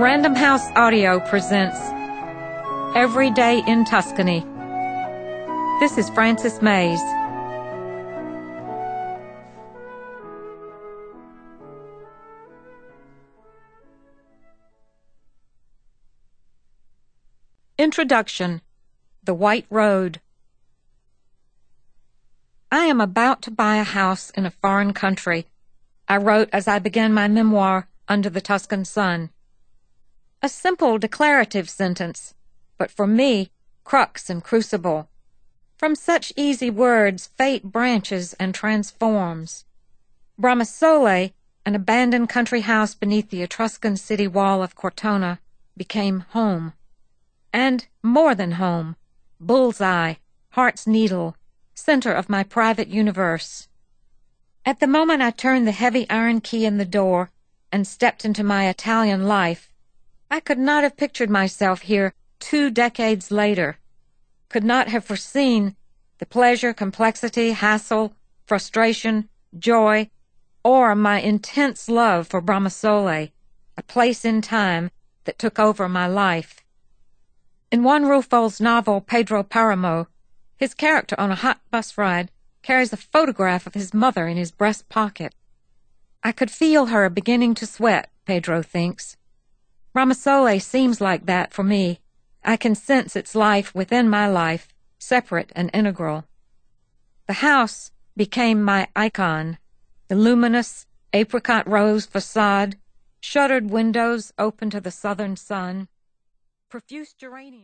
Random House Audio presents Every Day in Tuscany. This is Frances Mays. Introduction. The White Road. I am about to buy a house in a foreign country, I wrote as I began my memoir, Under the Tuscan Sun. A simple declarative sentence, but for me, crux and crucible. From such easy words, fate branches and transforms. Bramasole, an abandoned country house beneath the Etruscan city wall of Cortona, became home. And more than home, bullseye, heart's needle, center of my private universe. At the moment I turned the heavy iron key in the door and stepped into my Italian life, I could not have pictured myself here 2 decades later, could not have foreseen the pleasure, complexity, hassle, frustration, joy, or my intense love for Bramasole, a place in time that took over my life. In Juan Rulfo's novel Pedro Paramo, his character on a hot bus ride carries a photograph of his mother in his breast pocket. I could feel her beginning to sweat, Pedro thinks. Bramasole seems like that for me. I can sense its life within my life, separate and integral. The house became my icon, the luminous apricot rose facade, shuttered windows open to the southern sun, profuse geraniums.